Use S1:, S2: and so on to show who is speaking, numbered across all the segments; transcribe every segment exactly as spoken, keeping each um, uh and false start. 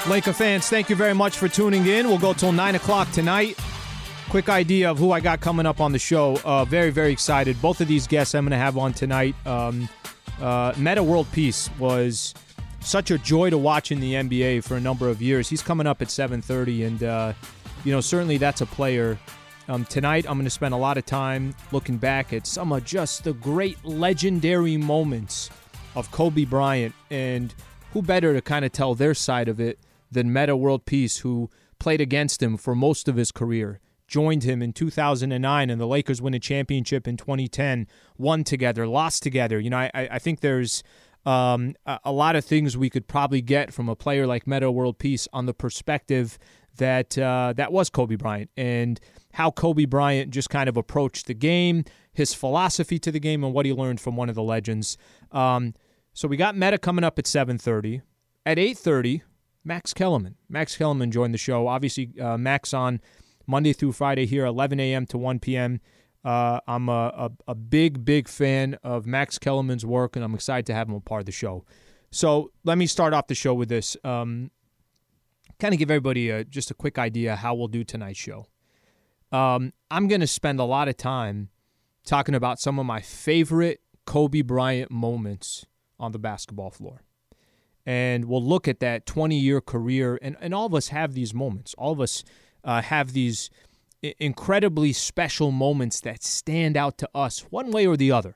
S1: Laker fans, thank you very much for tuning in. We'll go till nine o'clock tonight. Quick idea of who I got coming up on the show. Uh, very, very excited. Both of these guests I'm going to have on tonight. Um, uh, Metta World Peace was such a joy to watch in the N B A for a number of years. He's coming up at seven thirty, and uh, you know certainly that's a player. Um, tonight I'm going to spend a lot of time looking back at some of just the great legendary moments of Kobe Bryant, and who better to kind of tell their side of it than Metta World Peace, who played against him for most of his career, joined him in two thousand nine, and the Lakers win a championship in twenty ten, won together, lost together. You know, I, I think there's um, a, a lot of things we could probably get from a player like Metta World Peace on the perspective that uh, that was Kobe Bryant, and how Kobe Bryant just kind of approached the game, his philosophy to the game, and what he learned from one of the legends. Um, so we got Metta coming up at seven thirty. At eight thirty, Max Kellerman. Max Kellerman joined the show. Obviously, uh, Max on Monday through Friday here, eleven a.m. to one p.m. Uh, I'm a, a, a big, big fan of Max Kellerman's work, and I'm excited to have him a part of the show. So let me start off the show with this. Um, kind of give everybody a, just a quick idea how we'll do tonight's show. Um, I'm going to spend a lot of time talking about some of my favorite Kobe Bryant moments on the basketball floor. And we'll look at that twenty-year career, and, and all of us have these moments. All of us uh, have these I- incredibly special moments that stand out to us one way or the other.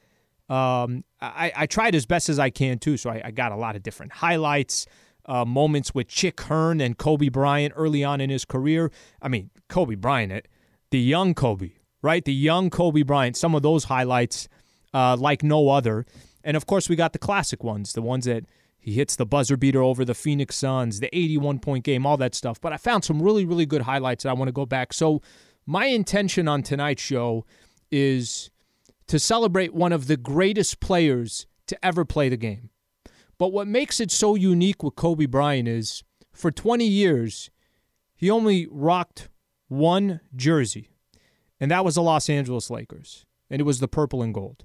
S1: Um, I, I tried as best as I can, too, so I, I got a lot of different highlights, uh, moments with Chick Hearn and Kobe Bryant early on in his career. I mean, Kobe Bryant, the young Kobe, right? The young Kobe Bryant, some of those highlights uh, like no other. And, of course, we got the classic ones, the ones that he hits the buzzer beater over the Phoenix Suns, the eighty-one point game, all that stuff. But I found some really, really good highlights that I want to go back. So my intention on tonight's show is to celebrate one of the greatest players to ever play the game. But what makes it so unique with Kobe Bryant is for twenty years, he only rocked one jersey, and that was the Los Angeles Lakers, and it was the purple and gold.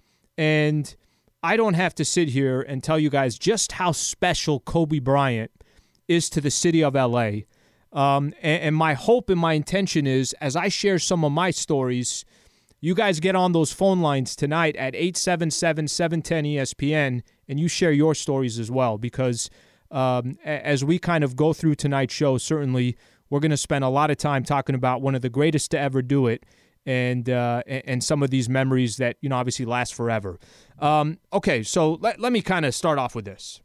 S1: And I don't have to sit here and tell you guys just how special Kobe Bryant is to the city of L A. Um, and, and my hope and my intention is, as I share some of my stories, you guys get on those phone lines tonight at eight seven seven, seven one zero, E S P N, and you share your stories as well. Because um, as we kind of go through tonight's show, certainly we're going to spend a lot of time talking about one of the greatest to ever do it, and uh, and some of these memories that, you know, obviously last forever. Um, okay, so let, let me kind of start off with this.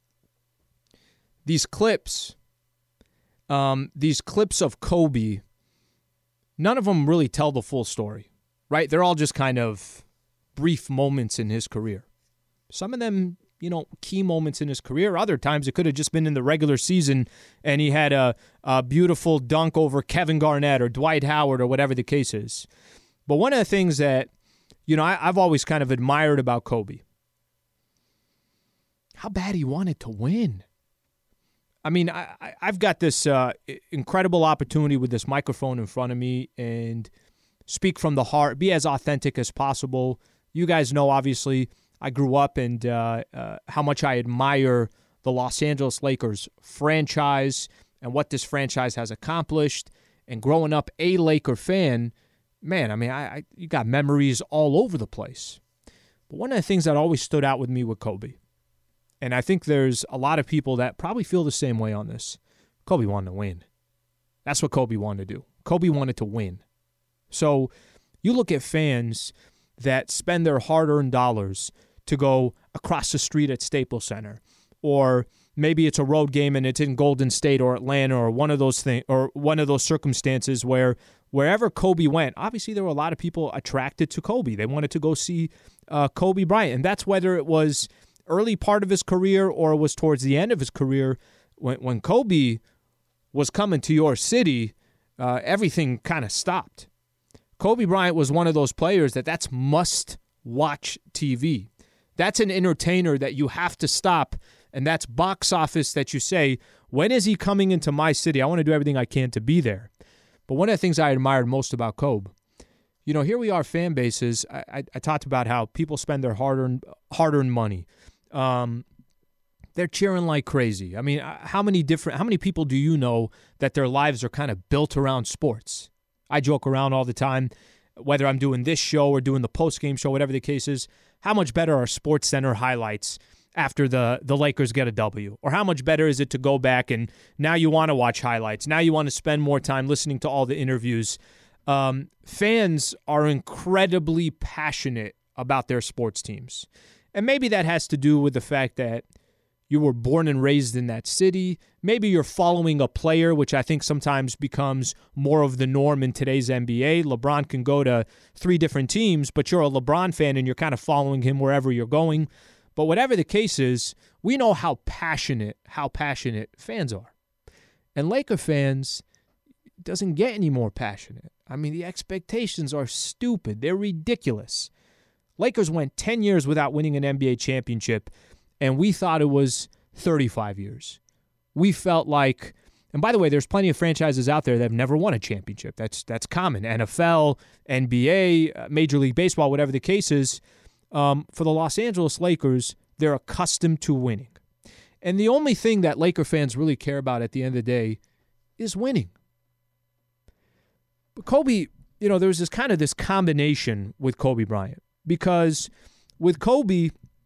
S1: These clips, um, these clips of Kobe, none of them really tell the full story, right? They're all just kind of brief moments in his career. Some of them, you know, key moments in his career. Other times it could have just been in the regular season and he had a, a beautiful dunk over Kevin Garnett or Dwight Howard or whatever the case is. But one of the things that, you know, I, I've always kind of admired about Kobe, how bad he wanted to win. I mean, I, I, I've got this uh, incredible opportunity with this microphone in front of me and speak from the heart, be as authentic as possible. You guys know, obviously, I grew up and uh, uh, how much I admire the Los Angeles Lakers franchise and what this franchise has accomplished. And growing up a Laker fan, man, I mean, I, I you got memories all over the place. But one of the things that always stood out with me with Kobe, and I think there's a lot of people that probably feel the same way on this, Kobe wanted to win. That's what Kobe wanted to do. Kobe wanted to win. So you look at fans that spend their hard-earned dollars to go across the street at Staples Center, or maybe it's a road game and it's in Golden State or Atlanta or one of those things, or one of those circumstances where wherever Kobe went, obviously there were a lot of people attracted to Kobe. They wanted to go see uh, Kobe Bryant, and that's whether it was early part of his career or it was towards the end of his career. When when Kobe was coming to your city, uh, everything kind of stopped. Kobe Bryant was one of those players that that's must-watch T V. That's an entertainer that you have to stop, and that's box office that you say, when is he coming into my city? I want to do everything I can to be there. But one of the things I admired most about Kobe, you know, here we are, fan bases. I, I, I talked about how people spend their hard-earned, hard-earned money. Um, they're cheering like crazy. I mean, how many different, how many people do you know that their lives are kind of built around sports? I joke around all the time, whether I'm doing this show or doing the post-game show, whatever the case is, how much better are SportsCenter highlights after the, the Lakers get a W? Or how much better is it to go back and now you want to watch highlights? Now you want to spend more time listening to all the interviews. Um, fans are incredibly passionate about their sports teams. And maybe that has to do with the fact that you were born and raised in that city. Maybe you're following a player, which I think sometimes becomes more of the norm in today's N B A. LeBron can go to three different teams, but you're a LeBron fan and you're kind of following him wherever you're going. But whatever the case is, we know how passionate, how passionate fans are. And Laker fans, it doesn't get any more passionate. I mean, the expectations are stupid. They're ridiculous. Lakers went ten years without winning an N B A championship, and we thought it was thirty-five years. We felt like, and by the way, there's plenty of franchises out there that have never won a championship. That's that's common. N F L, N B A, Major League Baseball, whatever the case is. Um, for the Los Angeles Lakers, they're accustomed to winning. And the only thing that Laker fans really care about at the end of the day is winning. But Kobe, you know, there's this kind of this combination with Kobe Bryant. Because with Kobe,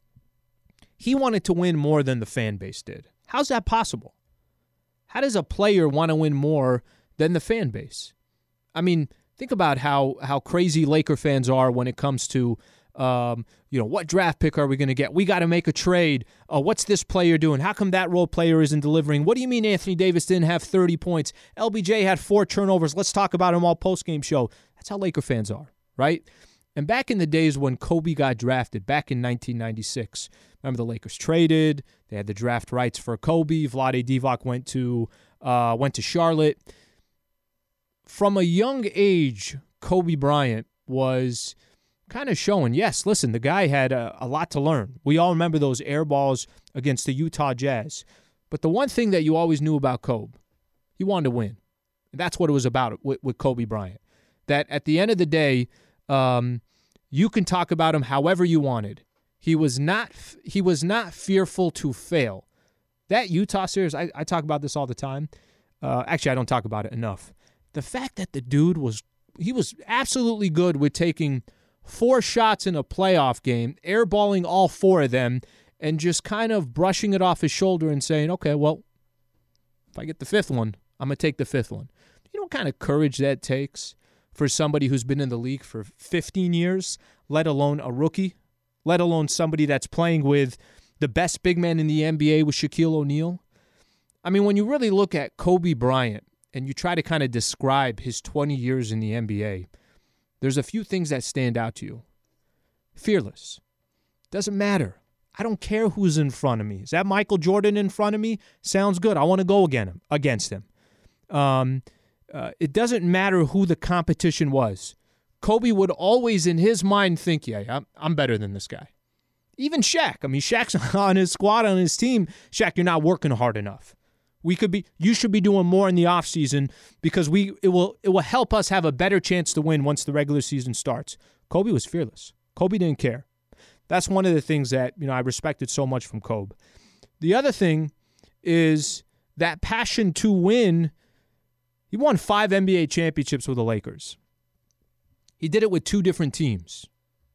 S1: he wanted to win more than the fan base did. How's that possible? How does a player want to win more than the fan base? I mean, think about how how crazy Laker fans are when it comes to, um, you know, what draft pick are we going to get? We got to make a trade. Uh, what's this player doing? How come that role player isn't delivering? What do you mean Anthony Davis didn't have thirty points? L B J had four turnovers. Let's talk about him all post-game show. That's how Laker fans are, right? And back in the days when Kobe got drafted, back in nineteen ninety-six, remember the Lakers traded. They had the draft rights for Kobe. Vlade Divac went to uh, went to Charlotte. From a young age, Kobe Bryant was kind of showing, yes, listen, the guy had a, a lot to learn. We all remember those air balls against the Utah Jazz. But the one thing that you always knew about Kobe, he wanted to win. And that's what it was about with, with Kobe Bryant. That at the end of the day, um, you can talk about him however you wanted. He was not he was not fearful to fail. That Utah series, I, I talk about this all the time. Uh, actually, I don't talk about it enough. The fact that the dude was, he was absolutely good with taking four shots in a playoff game, airballing all four of them, and just kind of brushing it off his shoulder and saying, okay, well, if I get the fifth one, I'm going to take the fifth one. You know what kind of courage that takes for somebody who's been in the league for fifteen years, let alone a rookie, let alone somebody that's playing with the best big man in the N B A with Shaquille O'Neal? I mean, when you really look at Kobe Bryant and you try to kind of describe his twenty years in the N B A, there's a few things that stand out to you. Fearless. Doesn't matter. I don't care who's in front of me. Is that Michael Jordan in front of me? Sounds good. I want to go against him. Um, uh, it doesn't matter who the competition was. Kobe would always, in his mind, think, yeah, I'm, I'm better than this guy. Even Shaq. I mean, Shaq's on his squad, on his team. Shaq, you're not working hard enough. We could be. You should be doing more in the offseason because we it will it will help us have a better chance to win once the regular season starts. Kobe was fearless. Kobe didn't care. That's one of the things that, you know, I respected so much from Kobe. The other thing is that passion to win. He won five N B A championships with the Lakers. He did it with two different teams.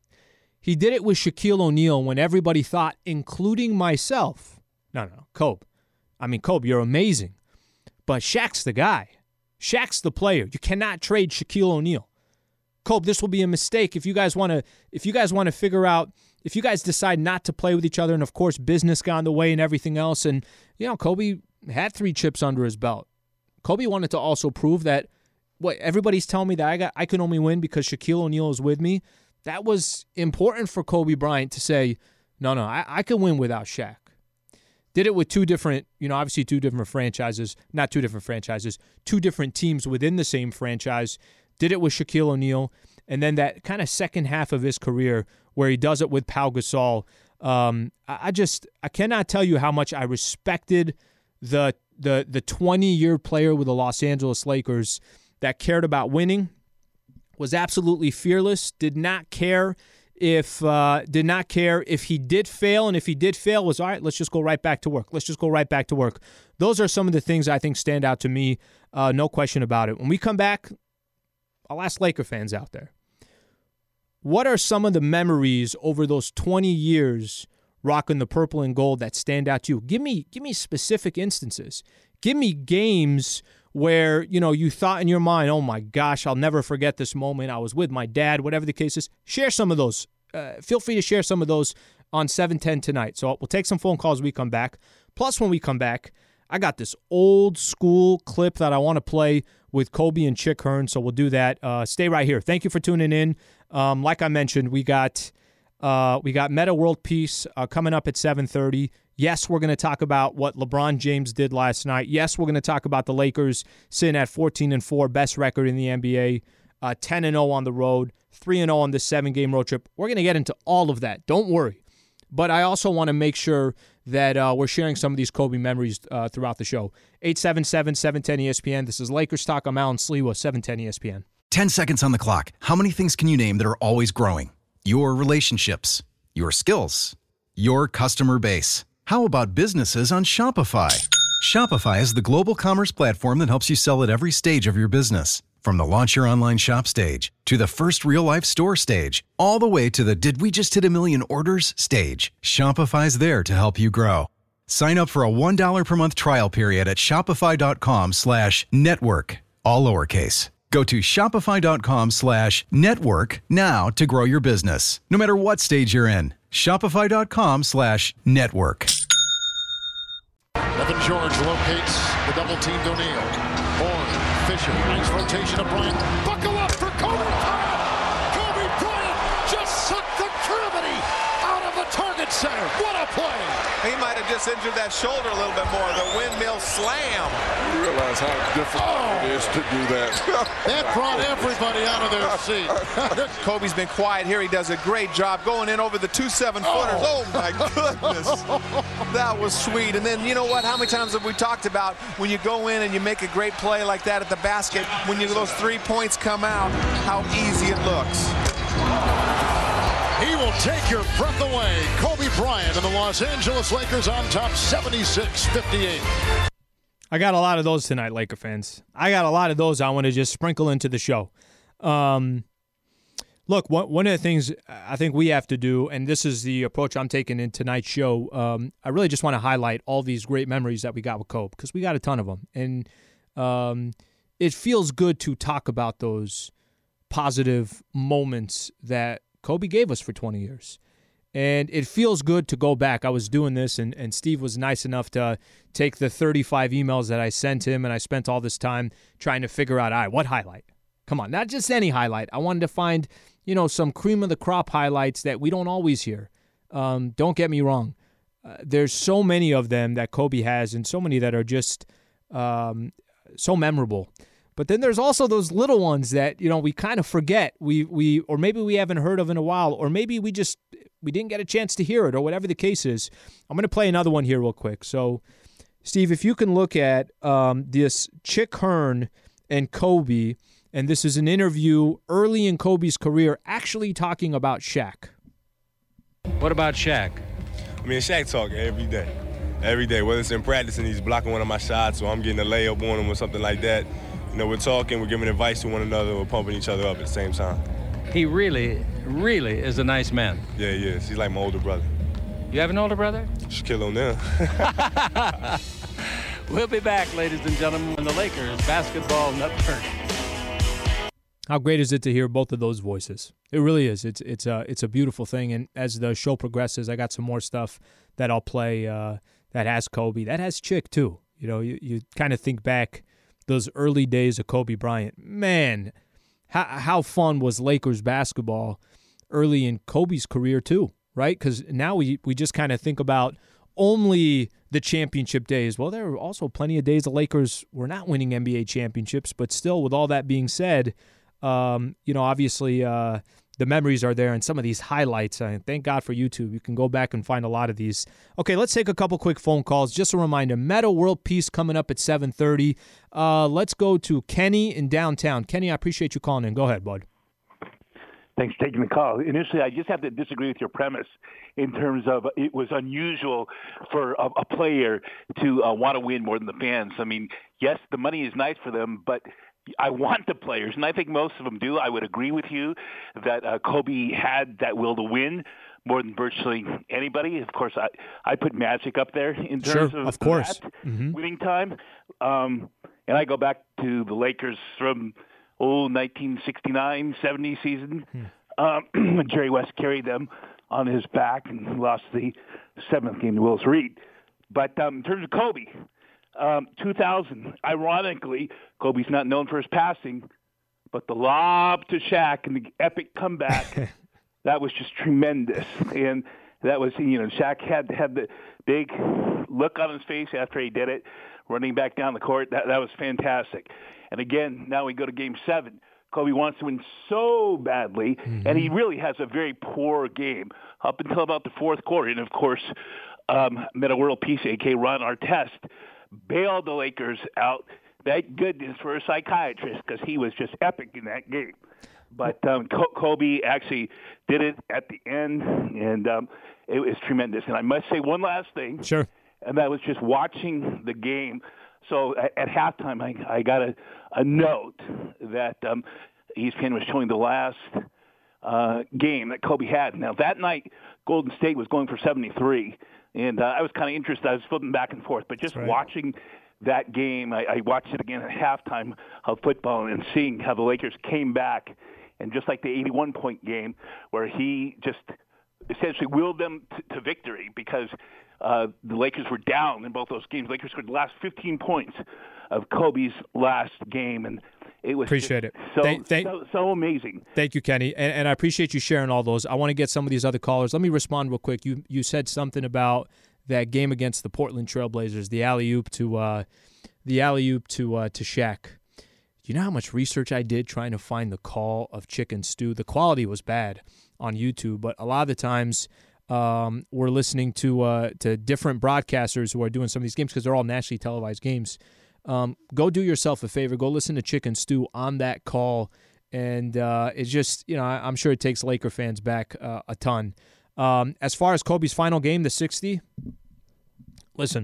S1: He did it with Shaquille O'Neal when everybody thought, including myself, no, no, no, Kobe. I mean, Kobe, you're amazing. But Shaq's the guy. Shaq's the player. You cannot trade Shaquille O'Neal. Kobe, this will be a mistake if you guys want to if you guys want to figure out, if you guys decide not to play with each other, and of course business got in the way and everything else. And, you know, Kobe had three chips under his belt. Kobe wanted to also prove that what everybody's telling me that I got I can only win because Shaquille O'Neal is with me. That was important for Kobe Bryant to say, no, no, I, I can win without Shaq. Did it with two different, you know, obviously two different franchises, not two different franchises, two different teams within the same franchise. Did it with Shaquille O'Neal. And then that kind of second half of his career where he does it with Pau Gasol. Um, I, I just, I cannot tell you how much I respected the the the twenty-year player with the Los Angeles Lakers that cared about winning, was absolutely fearless, did not care if uh, did not care if he did fail, and if he did fail, was all right. Let's just go right back to work. Let's just go right back to work. Those are some of the things I think stand out to me. Uh, no question about it. When we come back, I'll ask Laker fans out there, what are some of the memories over those twenty years rocking the purple and gold that stand out to you? Give me, give me specific instances. Give me games where, you know, you thought in your mind, oh my gosh, I'll never forget this moment. I was with my dad, whatever the case is. Share some of those. Uh, feel free to share some of those on seven ten tonight. So we'll take some phone calls when we come back. Plus, when we come back, I got this old school clip that I want to play with Kobe and Chick Hearn, so we'll do that. Uh, stay right here. Thank you for tuning in. Um, like I mentioned, we got uh, we got Meta World Peace uh, coming up at seven thirty. Yes, we're going to talk about what LeBron James did last night. Yes, we're going to talk about the Lakers sitting at fourteen and four, best record in the N B A, uh, ten and oh on the road, three and oh on the seven-game road trip. We're going to get into all of that. Don't worry. But I also want to make sure that uh, we're sharing some of these Kobe memories uh, throughout the show. eight seven seven, seven one zero, E S P N. This is Lakers Talk. I'm Alan Sliwa, seven ten E S P N.
S2: Ten seconds on the clock. How many things can you name that are always growing? Your relationships, your skills, your customer base. How about businesses on Shopify? Shopify is the global commerce platform that helps you sell at every stage of your business. From the launch your online shop stage, to the first real-life store stage, all the way to the did we just hit a million orders stage, Shopify's there to help you grow. Sign up for a one dollar per month trial period at shopify.com slash network, all lowercase. Go to shopify.com slash network now to grow your business, no matter what stage you're in. Shopify.com slash network.
S3: Evan George locates the double team to O'Neal. Horn. Fisher, nice rotation of Bryant. Buckle up for Kobe Bryant! Kobe Bryant just sucked the gravity out of the target center. What a play!
S4: He might have just injured that shoulder a little bit more. The windmill slam.
S5: You realize how difficult oh. it is to do that.
S3: That brought everybody out of their seat.
S4: Kobe's been quiet here. He does a great job going in over the two seven-footers. Oh, oh my goodness. That was sweet. And then, you know what? How many times have we talked about when you go in and you make a great play like that at the basket, when you, those three points come out, how easy it looks.
S3: He will take your breath away. Kobe Bryant and the Los Angeles Lakers on top seventy-six fifty-eight.
S1: I got a lot of those tonight, Laker fans. I got a lot of those I want to just sprinkle into the show. Um, look, one of the things I think we have to do, and this is the approach I'm taking in tonight's show, um, I really just want to highlight all these great memories that we got with Kobe, because we got a ton of them. And um, it feels good to talk about those positive moments that Kobe gave us for twenty years. And it feels good to go back. I was doing this, and, and Steve was nice enough to take the thirty-five emails that I sent him, and I spent all this time trying to figure out, all right, what highlight? Come on, not just any highlight. I wanted to find, you know, some cream of the crop highlights that we don't always hear. Um, don't get me wrong. Uh, there's so many of them that Kobe has, and so many that are just um, so memorable. But then there's also those little ones that, you know, we kind of forget. We we or maybe we haven't heard of in a while, or maybe we just we didn't get a chance to hear it, or whatever the case is. I'm going to play another one here real quick. So, Steve, if you can look at um, this Chick Hearn and Kobe, and this is an interview early in Kobe's career, actually talking about Shaq.
S6: What about Shaq?
S7: I mean, Shaq talk every day. Every day, whether it's in practice and he's blocking one of my shots, or I'm getting a layup on him or something like that. You know, we're talking, we're giving advice to one another, we're pumping each other up at the same time.
S6: He really, really is a nice man.
S7: Yeah, he is. He's like my older brother.
S6: You have an older brother?
S7: Shaquille O'Neal.
S6: We'll be back, ladies and gentlemen, when the Lakers Basketball Network.
S1: How great is it to hear both of those voices? It really is. It's it's a it's a beautiful thing. And as the show progresses, I got some more stuff that I'll play uh, that has Kobe, that has Chick too. You know, you you kind of think back those early days of Kobe Bryant. Man, how how fun was Lakers basketball early in Kobe's career too, right? Because now we we just kind of think about only the championship days. Well, there were also plenty of days the Lakers were not winning N B A championships, but still, with all that being said, um, you know, obviously uh, the memories are there, and some of these highlights. Uh, thank God for YouTube. You can go back and find a lot of these. Okay, let's take a couple quick phone calls. Just a reminder, Meta World Peace coming up at seven thirty. Uh, let's go to Kenny in downtown. Kenny, I appreciate you calling in. Go ahead, bud.
S8: Thanks for taking the call. Initially, I just have to disagree with your premise in terms of it was unusual for a, a player to uh, want to win more than the fans. I mean, yes, the money is nice for them, but I want the players, and I think most of them do. I would agree with you that uh, Kobe had that will to win more than virtually anybody. Of course, I, I put Magic up there in terms
S1: sure,
S8: of,
S1: of course.
S8: that
S1: Mm-hmm.
S8: winning time. Um, and I go back to the Lakers from – oh, nineteen sixty-nine seventy season. Hmm. Um, when Jerry West carried them on his back and lost the seventh game to Willis Reed. But um, in terms of Kobe, um, two thousand, ironically, Kobe's not known for his passing, but the lob to Shaq and the epic comeback, that was just tremendous. And that was, you know, Shaq had had the big look on his face after he did it, running back down the court. That, that was fantastic. And again, now we go to game seven. Kobe wants to win so badly, mm-hmm. and he really has a very poor game up until about the fourth quarter. And, of course, um, Metta World Peace, a k a. Ron Artest, bailed the Lakers out. Thank goodness for a psychiatrist because he was just epic in that game. But um, Kobe actually did it at the end, and um, it was tremendous. And I must say one last thing.
S1: Sure.
S8: And that was just watching the game. So at, at halftime, I, I got a, a note that um, E S P N was showing the last uh, game that Kobe had. Now, that night, Golden State was going for seventy-three, and uh, I was kind of interested. I was flipping back and forth. But just right. watching that game, I, I watched it again at halftime of football and seeing how the Lakers came back. And just like the eighty-one point game where he just essentially willed them t- to victory because – Uh, the Lakers were down in both those games. Lakers scored the last fifteen points of Kobe's last game, and it was
S1: appreciate it.
S8: So,
S1: thank, thank,
S8: so so amazing.
S1: Thank you, Kenny, and, and I appreciate you sharing all those. I want to get some of these other callers. Let me respond real quick. You you said something about that game against the Portland Trailblazers, the alley oop to uh, the alley oop to uh, to Shaq. You know how much research I did trying to find the call of Chicken Stew? The quality was bad on YouTube, but a lot of the times. Um, we're listening to uh, to different broadcasters who are doing some of these games because they're all nationally televised games. Um, go do yourself a favor. Go listen to Chicken Stew on that call. And uh, it's just, you know, I, I'm sure it takes Laker fans back uh, a ton. Um, as far as Kobe's final game, the sixty, listen,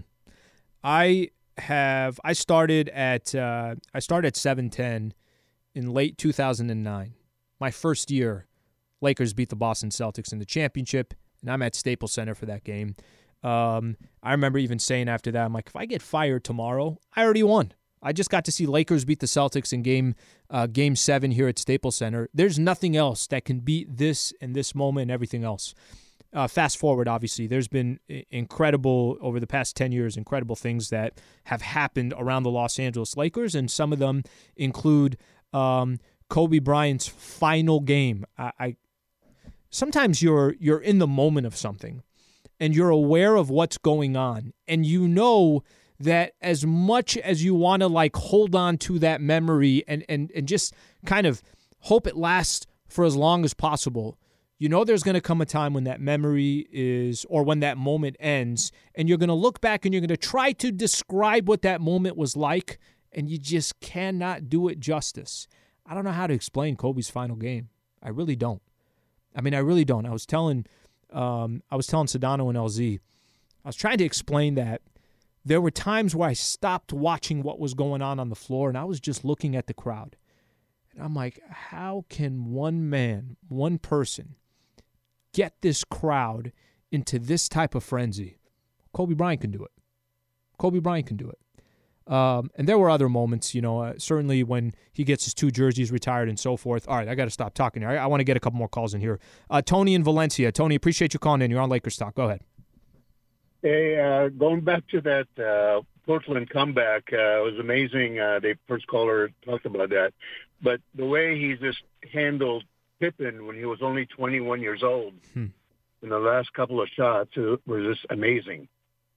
S1: I have I started at uh, I started at seven ten in late two thousand nine. My first year, Lakers beat the Boston Celtics in the championship. And I'm at Staples Center for that game. Um, I remember even saying after that, I'm like, if I get fired tomorrow, I already won. I just got to see Lakers beat the Celtics in game uh, game seven here at Staples Center. There's nothing else that can beat this and this moment and everything else. Uh, fast forward, obviously, there's been incredible, over the past ten years, incredible things that have happened around the Los Angeles Lakers, and some of them include um, Kobe Bryant's final game. I, I Sometimes you're you're in the moment of something and you're aware of what's going on, and you know that as much as you want to like hold on to that memory and, and, and just kind of hope it lasts for as long as possible, you know there's going to come a time when that memory is, or when that moment ends, and you're going to look back and you're going to try to describe what that moment was like, and you just cannot do it justice. I don't know how to explain Kobe's final game. I really don't. I mean, I really don't. I was telling, um, I was telling Sedano and L Z, I was trying to explain that there were times where I stopped watching what was going on on the floor, and I was just looking at the crowd. And I'm like, how can one man, one person, get this crowd into this type of frenzy? Kobe Bryant can do it. Kobe Bryant can do it. Um, and there were other moments, you know, uh, certainly when he gets his two jerseys retired and so forth. All right, I got to stop talking here. I, I want to get a couple more calls in here. Uh, Tony in Valencia. Tony, appreciate you calling in. You're on Lakers Talk. Go ahead.
S9: Hey, uh, going back to that uh, Portland comeback, uh, it was amazing. Uh, the first caller talked about that. But the way he just handled Pippen when he was only twenty-one years old hmm. in the last couple of shots, it was just amazing.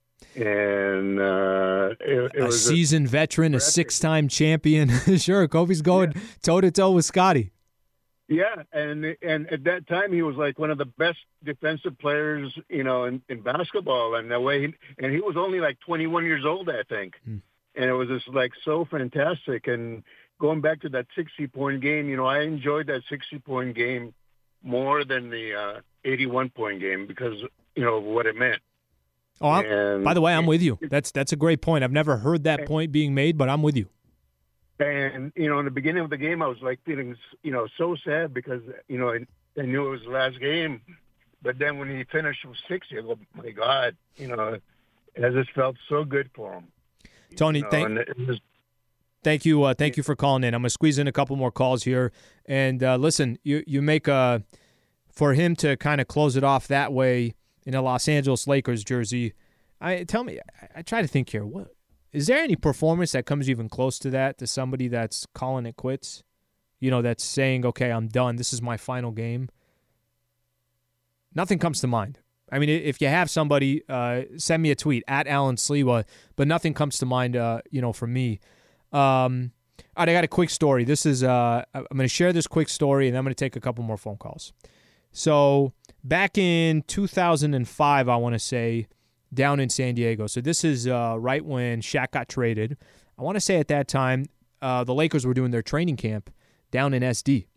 S9: And uh, it, it
S1: a
S9: was
S1: seasoned
S9: a,
S1: veteran, a six-time champion. Sure, Kobe's going yeah. toe-to-toe with Scotty.
S9: Yeah, and and at that time he was like one of the best defensive players, you know, in, in basketball. And the way, he, and he was only like twenty-one years old, I think. Hmm. And it was just like so fantastic. And going back to that sixty-point game, you know, I enjoyed that sixty-point game more than the uh, eighty-one point game because, you know, what it meant.
S1: Oh, I'm,
S9: and,
S1: by the way, I'm with you. That's that's a great point. I've never heard that point being made, but I'm with you.
S9: And, you know, in the beginning of the game, I was like feeling, you know, so sad because, you know, I, I knew it was the last game. But then when he finished with sixty, I go, my God, you know, it just felt so good for him.
S1: Tony,
S9: you know,
S1: thank,
S9: was,
S1: thank you. Uh, thank you for calling in. I'm going to squeeze in a couple more calls here. And uh, listen, you, you make a, for him to kind of close it off that way in a Los Angeles Lakers jersey, I tell me, I, I try to think here, what is there any performance that comes even close to that, to somebody that's calling it quits? You know, that's saying, okay, I'm done. This is my final game. Nothing comes to mind. I mean, if you have somebody, uh, send me a tweet, at Alan Sliwa, but nothing comes to mind, uh, you know, from me. Um, all right, I got a quick story. This is, uh, I'm going to share this quick story, and then I'm going to take a couple more phone calls. So back in two thousand five, I want to say, down in San Diego. So this is uh, right when Shaq got traded. I want to say at that time, uh, the Lakers were doing their training camp down in S D.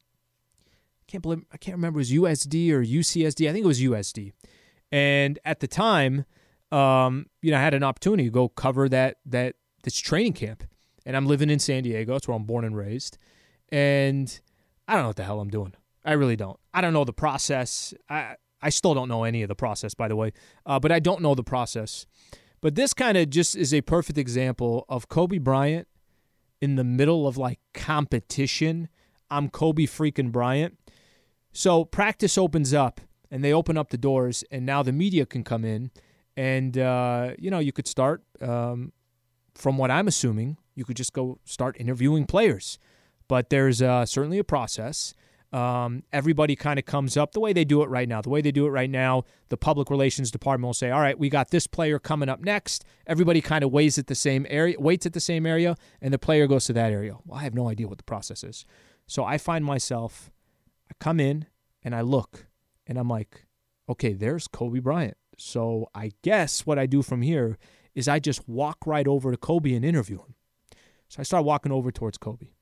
S1: Can't believe I can't remember if it was U S D or U C S D. I think it was U S D. And at the time, um, you know, I had an opportunity to go cover that that this training camp. And I'm living in San Diego. That's where I'm born and raised. And I don't know what the hell I'm doing. I really don't. I don't know the process. I I still don't know any of the process, by the way. Uh, but I don't know the process. But this kind of just is a perfect example of Kobe Bryant in the middle of like competition. I'm Kobe freaking Bryant. So practice opens up, and they open up the doors, and now the media can come in, and, uh, you know, you could start, um, from what I'm assuming, you could just go start interviewing players. But there's uh, certainly a process. Um, everybody kind of comes up the way they do it right now. The way they do it right now, the public relations department will say, all right, we got this player coming up next. Everybody kind of waits at the same area, waits at the same area, and the player goes to that area. Well, I have no idea what the process is. So I find myself, I come in and I look, and I'm like, okay, there's Kobe Bryant. So I guess what I do from here is I just walk right over to Kobe and interview him. So I start walking over towards Kobe.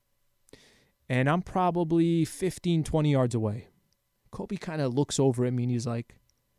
S1: And I'm probably fifteen, twenty yards away. Kobe kind of looks over at me and he's like,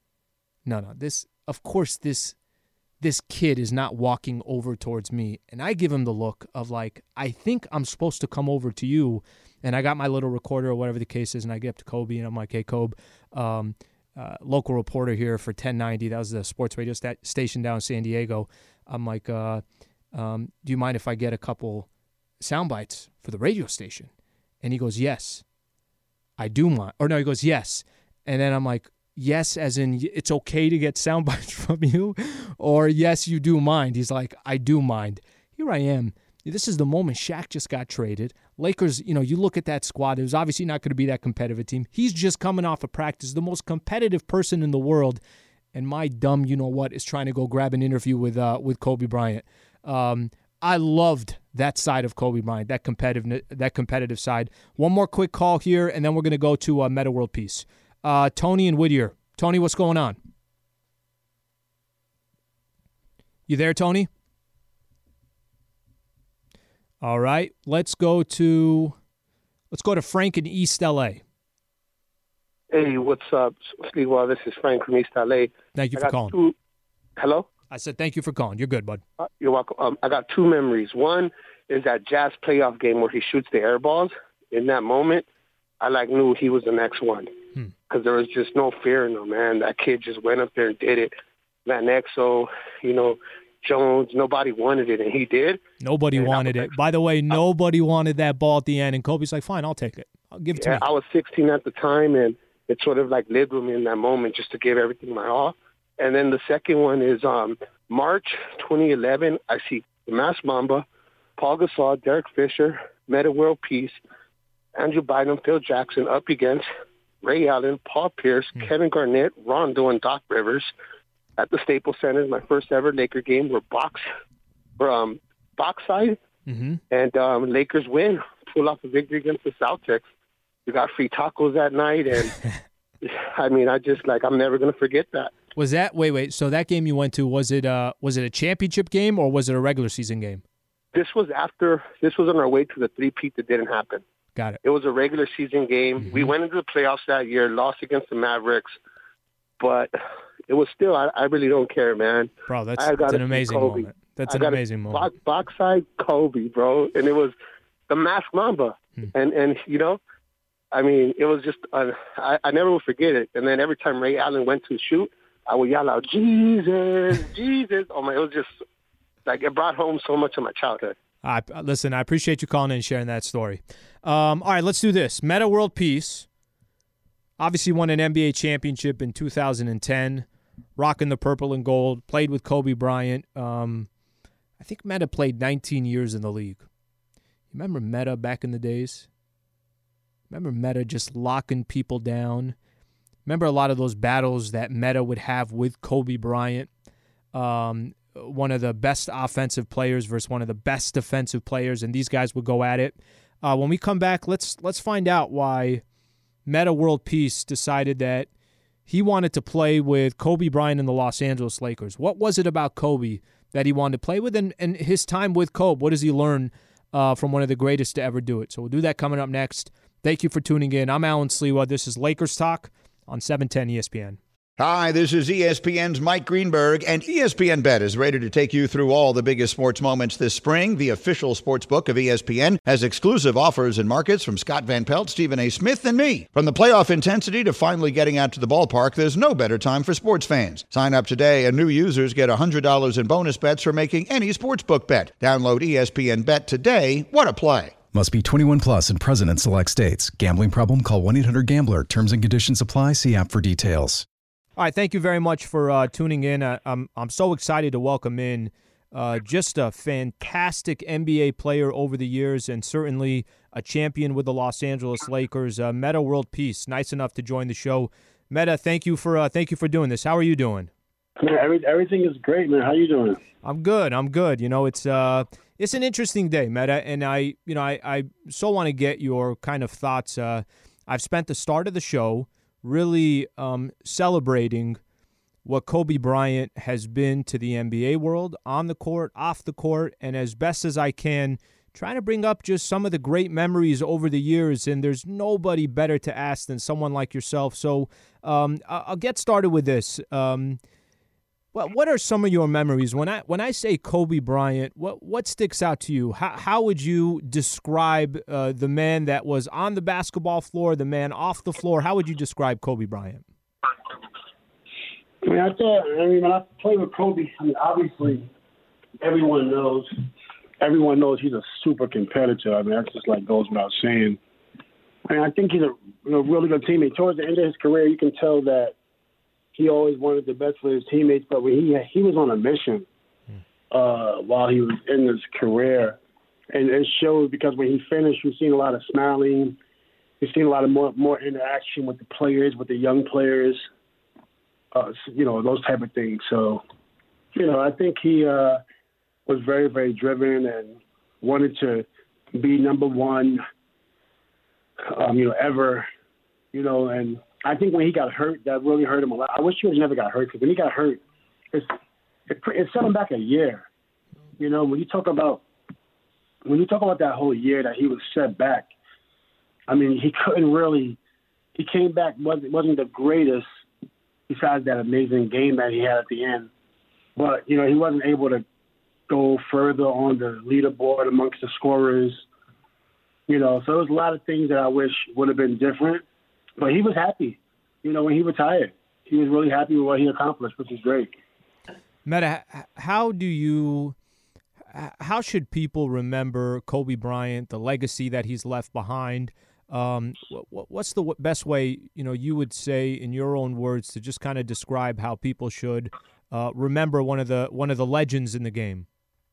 S1: no, no, this, of course, this this kid is not walking over towards me. And I give him the look of like, I think I'm supposed to come over to you. And I got my little recorder or whatever the case is, and I get up to Kobe and I'm like, hey, Kobe, um, uh, local reporter here for ten ninety. That was the sports radio sta- station down in San Diego. I'm like, uh, um, do you mind if I get a couple sound bites for the radio station? And he goes, yes, I do mind. Or no, he goes, yes. And then I'm like, yes, as in it's okay to get sound bites from you? Or yes, you do mind? He's like, I do mind. Here I am. This is the moment Shaq just got traded. Lakers, you know, you look at that squad. It was obviously not going to be that competitive team. He's just coming off of practice, the most competitive person in the world. And my dumb, you know what, is trying to go grab an interview with uh, with Kobe Bryant. Um, I loved that side of Kobe Bryant, that competitive, that competitive side. One more quick call here, and then we're going to go to uh, Meta World Peace. Uh, Tony and Whittier. Tony, what's going on? You there, Tony? All right, let's go to let's go to Frank in East L A.
S10: Hey, what's up, Steve? Well, this is Frank from East L A.
S1: Thank you
S10: I
S1: for calling.
S10: Two... Hello?
S1: I said thank you for calling. You're good, bud.
S10: Uh, you're welcome. Um, I got two memories. One is that Jazz playoff game where he shoots the air balls. In that moment, I like knew he was the next one because hmm. there was just no fear in him, man. That kid just went up there and did it. Van Exel, you know, Jones, nobody wanted it, and he did.
S1: Nobody and wanted it. Like, By the way, nobody I, wanted that ball at the end, and Kobe's like, fine, I'll take it. I'll give it
S10: yeah,
S1: to me.
S10: I was sixteen at the time, and it sort of like lived with me in that moment just to give everything my all. And then the second one is um, March twenty eleven. I see the Mass Mamba, Paul Gasol, Derek Fisher, Meta World Peace, Andrew Bynum, Phil Jackson up against Ray Allen, Paul Pierce, mm. Kevin Garnett, Rondo, and Doc Rivers at the Staples Center. My first ever Laker game. We're box, we're, um, box side,
S1: mm-hmm.
S10: and um, Lakers win, pull off a victory against the Celtics. We got free tacos that night, and I mean, I just like I'm never gonna forget that.
S1: Was that wait wait? So that game you went to, was it uh was it a championship game or was it a regular season game?
S10: This was after. This was on our way to the three-peat that didn't happen.
S1: Got it.
S10: It was a regular season game. Mm-hmm. We went into the playoffs that year, lost against the Mavericks, but it was still, I, I really don't care, man.
S1: Bro, that's, that's an amazing Kobe. moment. That's an amazing moment.
S10: Box, boxside Kobe, bro. And it was the Masked Mamba. Hmm. And, and you know, I mean, it was just, uh, I, I never will forget it. And then every time Ray Allen went to shoot, I would yell out, Jesus, Jesus. Oh, my, it was just, like, it brought home so much of my childhood.
S1: I, listen, I appreciate you calling in and sharing that story. Um, all right, let's do this. Metta World Peace obviously won an N B A championship in two thousand ten, rocking the purple and gold, played with Kobe Bryant. Um, I think Metta played nineteen years in the league. You remember Metta back in the days? Remember Metta just locking people down? Remember a lot of those battles that Metta would have with Kobe Bryant? Um, one of the best offensive players versus one of the best defensive players, and these guys would go at it. Uh, when we come back, let's let's find out why Metta World Peace decided that he wanted to play with Kobe Bryant and the Los Angeles Lakers. What was it about Kobe that he wanted to play with, and, and his time with Kobe? What does he learn uh, from one of the greatest to ever do it? So we'll do that coming up next. Thank you for tuning in. I'm Alan Slewa. This is Lakers Talk on seven ten E S P N.
S11: Hi, this is E S P N's Mike Greenberg, and E S P N Bet is ready to take you through all the biggest sports moments this spring. The official sports book of E S P N has exclusive offers and markets from Scott Van Pelt, Stephen A. Smith, and me. From the playoff intensity to finally getting out to the ballpark, there's no better time for sports fans. Sign up today, and new users get one hundred dollars in bonus bets for making any sportsbook bet. Download E S P N Bet today. What a play.
S2: Must be twenty-one plus and present in select states. Gambling problem? Call one eight hundred gambler. Terms and conditions apply. See app for details.
S1: All right, thank you very much for uh, tuning in. Uh, I'm I'm so excited to welcome in uh, just a fantastic N B A player over the years, and certainly a champion with the Los Angeles Lakers. Uh, Metta World Peace, nice enough to join the show. Metta, thank you for uh, thank you for doing this. How are you doing?
S12: Man, every, everything is great, man. How you doing?
S1: I'm good. I'm good. You know, it's uh, it's an interesting day, Metta, and I, you know, I, I so want to get your kind of thoughts. Uh, I've spent the start of the show really um, celebrating what Kobe Bryant has been to the N B A world, on the court, off the court, and as best as I can, trying to bring up just some of the great memories over the years, and there's nobody better to ask than someone like yourself. So um, I'll get started with this. Um, well, what are some of your memories? When I when I say Kobe Bryant, what what sticks out to you? How how would you describe uh, the man that was on the basketball floor, the man off the floor? How would you describe Kobe Bryant?
S12: I mean, I thought. I mean, when I played with Kobe, I mean, obviously, everyone knows. Everyone knows he's a super competitor. I mean, that's just like goes without saying. I mean, I think he's a you know, really good teammate. Towards the end of his career, you can tell that he always wanted the best for his teammates, but when he he was on a mission uh, while he was in his career, and it showed because when he finished, you've seen a lot of smiling, you've seen a lot of more more interaction with the players, with the young players, uh, you know, those type of things. So, you know, I think he uh, was very, very driven and wanted to be number one, um, you know, ever, you know, and I think when he got hurt, that really hurt him a lot. I wish he would never got hurt because when he got hurt, it's, it, it set him back a year. You know, when you talk about when you talk about that whole year that he was set back, I mean, he couldn't really. He came back wasn't wasn't the greatest, besides that amazing game that he had at the end. But you know, he wasn't able to go further on the leaderboard amongst the scorers. You know, so there was a lot of things that I wish would have been different. But he was happy, you know, when he retired. He was really happy with what he accomplished, which is great.
S1: Metta, how do you, how should people remember Kobe Bryant, the legacy that he's left behind? Um, what's the best way, you know, you would say in your own words to just kind of describe how people should uh, remember one of the one of the legends in the game?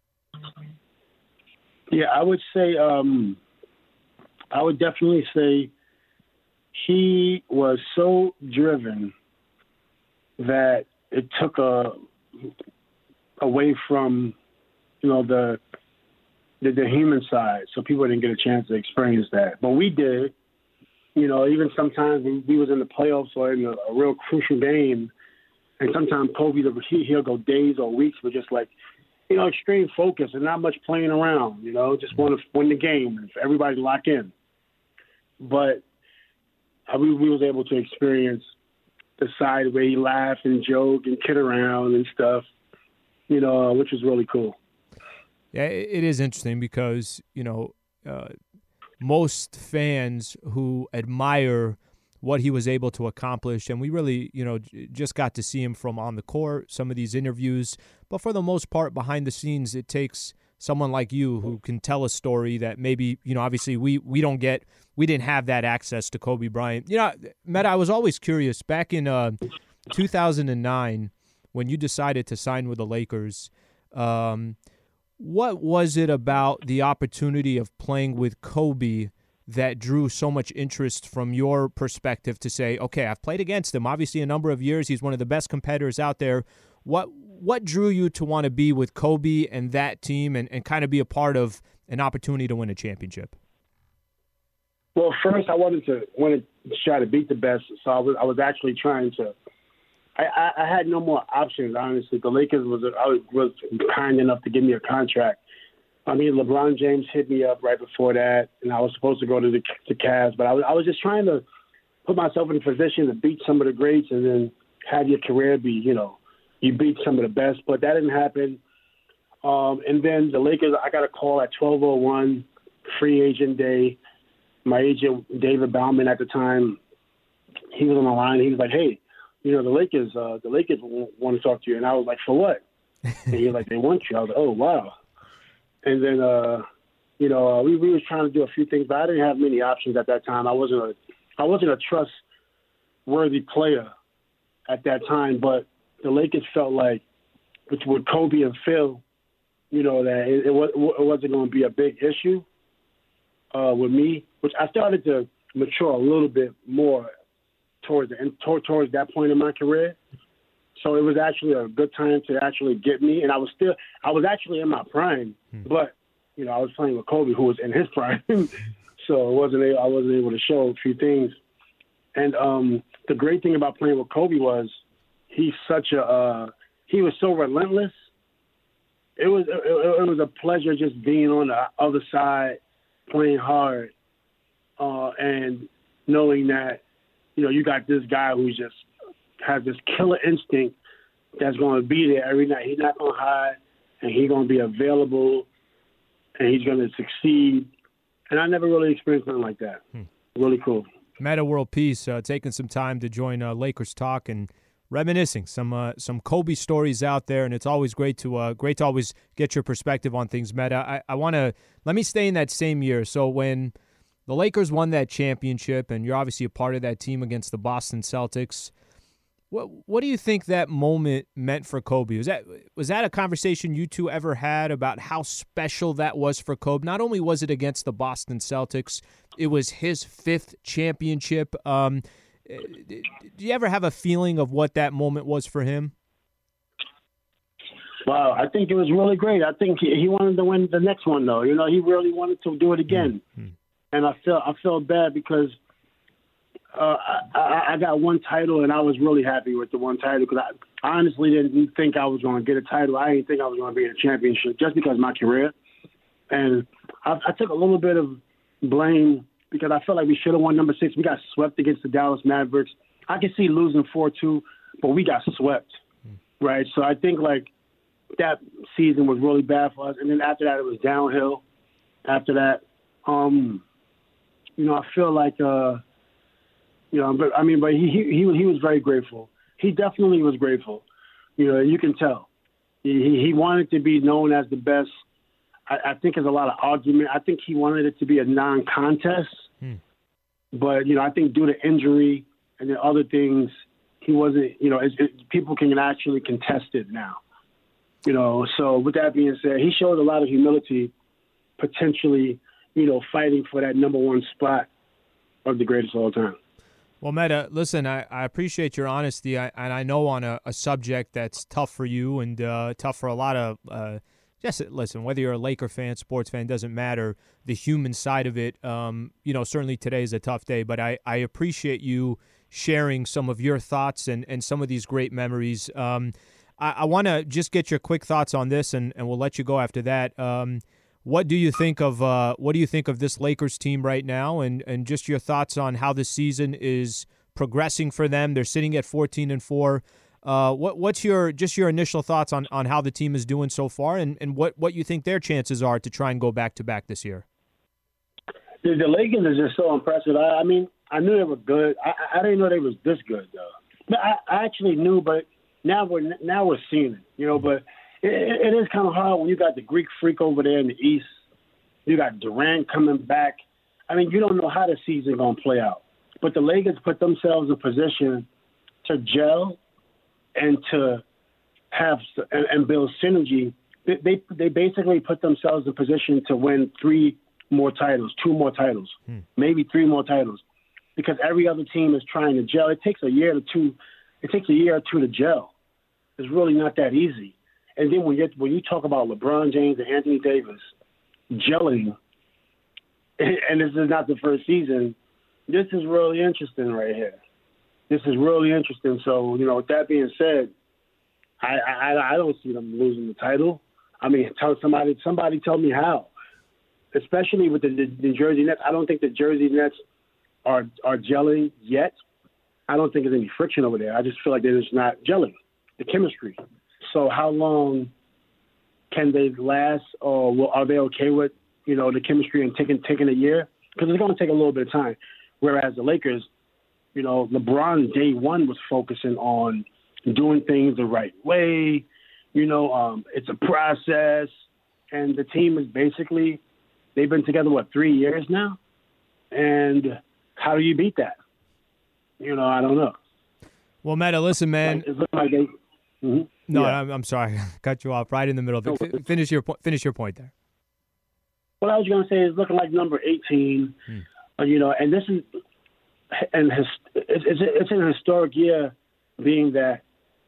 S12: Yeah, I would say, um, I would definitely say, he was so driven that it took a away from, you know, the, the the human side, so people didn't get a chance to experience that. But we did, you know. Even sometimes we, we was in the playoffs or in a, a real crucial game, and sometimes Kobe he, he'll go days or weeks with just like, you know, extreme focus and not much playing around. You know, just want to win the game and everybody lock in. but I, we, we was able to experience the side where he laughed and joked and kid around and stuff, you know, which was really cool.
S1: Yeah, it is interesting because, you know, uh, most fans who admire what he was able to accomplish, and we really, you know, just got to see him from on the court, some of these interviews, but for the most part, behind the scenes, it takes someone like you who can tell a story that maybe, you know, obviously we, we don't get, we didn't have that access to Kobe Bryant. You know, Metta, I was always curious, back in uh, two thousand nine, when you decided to sign with the Lakers, um, what was it about the opportunity of playing with Kobe that drew so much interest from your perspective to say, okay, I've played against him, obviously a number of years, he's one of the best competitors out there. What what drew you to want to be with Kobe and that team and, and kind of be a part of an opportunity to win a championship?
S12: Well, first I wanted to wanted to try to beat the best, so I was I was actually trying to. I, I, I had no more options, honestly. The Lakers was I was kind enough to give me a contract. I mean, LeBron James hit me up right before that, and I was supposed to go to the, the Cavs, but I was I was just trying to put myself in a position to beat some of the greats and then have your career be, you know, you beat some of the best. But that didn't happen. Um, and then the Lakers, I got a call at twelve oh one, free agent day. My agent, David Bauman at the time, he was on the line. He was like, hey, you know, the Lakers, uh, the Lakers want to talk to you. And I was like, for what? And he was like, they want you. I was like, oh, wow. And then, uh, you know, uh, we, we was trying to do a few things, but I didn't have many options at that time. I wasn't a, I wasn't a trustworthy player at that time, but the Lakers felt like with, with Kobe and Phil, you know, that it, it, was, it wasn't going to be a big issue uh, with me, which I started to mature a little bit more towards the end, toward, towards that point in my career. So it was actually a good time to actually get me. And I was still, I was actually in my prime, hmm. but, you know, I was playing with Kobe, who was in his prime. So it wasn't, I wasn't able to show a few things. And um, the great thing about playing with Kobe was he's such a, uh, he was so relentless. It was, it, it was a pleasure just being on the other side, playing hard, uh, and knowing that, you know, you got this guy who just has this killer instinct that's going to be there every night. He's not going to hide, and he's going to be available, and he's going to succeed. And I never really experienced something like that. Hmm. Really cool.
S1: Metta World Peace, uh, taking some time to join uh, Lakers Talk and reminiscing some uh, some Kobe stories out there, and it's always great to uh, great to always get your perspective on things, Metta. I, I want to let me stay in that same year. So when the Lakers won that championship, and you're obviously a part of that team against the Boston Celtics, what what do you think that moment meant for Kobe? Was that was that a conversation you two ever had about how special that was for Kobe? Not only was it against the Boston Celtics, it was his fifth championship. Um, do you ever have a feeling of what that moment was for him?
S12: Wow, I think it was really great. I think he, he wanted to win the next one, though. You know, he really wanted to do it again. Mm-hmm. And I felt I felt bad because uh, I, I got one title, and I was really happy with the one title because I, I honestly didn't think I was going to get a title. I didn't think I was going to be in a championship just because of my career. And I, I took a little bit of blame because I felt like we should have won number six. We got swept against the Dallas Mavericks. I could see losing four two, but we got swept, mm-hmm. right? So I think, like, that season was really bad for us. And then after that, it was downhill. After that, um, you know, I feel like, uh, you know, but I mean, but he, he he he was very grateful. He definitely was grateful. You know, you can tell. He he wanted to be known as the best. I, I think there's a lot of argument. I think he wanted it to be a non-contest. Hmm. But, you know, I think due to injury and then other things, he wasn't, you know, it, it, people can actually contest it now. You know, so with that being said, he showed a lot of humility, potentially, you know, fighting for that number one spot of the greatest of all time.
S1: Well, Metta, listen, I, I appreciate your honesty, I, and I know on a, a subject that's tough for you and uh, tough for a lot of uh, – just listen, whether you're a Laker fan, sports fan, doesn't matter. The human side of it, um, you know, certainly today is a tough day, but I, I appreciate you sharing some of your thoughts and, and some of these great memories. Um I, I want to just get your quick thoughts on this, and, and we'll let you go after that. Um, what do you think of uh, what do you think of this Lakers team right now, and and just your thoughts on how this season is progressing for them? They're sitting at fourteen and four. Uh, what what's your just your initial thoughts on, on how the team is doing so far, and, and what, what you think their chances are to try and go back to back this year?
S12: The, the Lakers are just so impressive. I, I mean, I knew they were good. I, I didn't know they was this good though. But I, I actually knew, but now we're now we're seeing it, you know. But it, it is kind of hard when you got the Greek Freak over there in the East. You got Durant coming back. I mean, you don't know how the season gonna play out. But the Lakers put themselves in position to gel and to have and, and build synergy. They, they they basically put themselves in position to win three more titles, two more titles, hmm. maybe three more titles, because every other team is trying to gel. It takes a year or two. It takes a year or two to gel. It's really not that easy. And then when you when you talk about LeBron James and Anthony Davis gelling, and this is not the first season, this is really interesting right here. This is really interesting. So, you know, with that being said, I I, I don't see them losing the title. I mean, tell somebody somebody tell me how. Especially with the, the, the Jersey Nets, I don't think the Jersey Nets are are gelling yet. I don't think there's any friction over there. I just feel like they're just not gelling, the chemistry. So how long can they last, or will, are they okay with, you know, the chemistry and taking taking a year? Because it's going to take a little bit of time. Whereas the Lakers, you know, LeBron day one was focusing on doing things the right way. You know, um, it's a process, and the team is basically. They've been together, what, three years now? And how do you beat that? You know, I don't know.
S1: Well, Metta, listen, man.
S12: Like, it looks like they, mm-hmm.
S1: No,
S12: yeah.
S1: I'm, I'm sorry. Cut you off right in the middle. No, F- finish your point. Finish your point there.
S12: What I was going to say is looking like number eighteen. Hmm. Uh, you know, and this is and his, it's, it's, it's an historic year, being that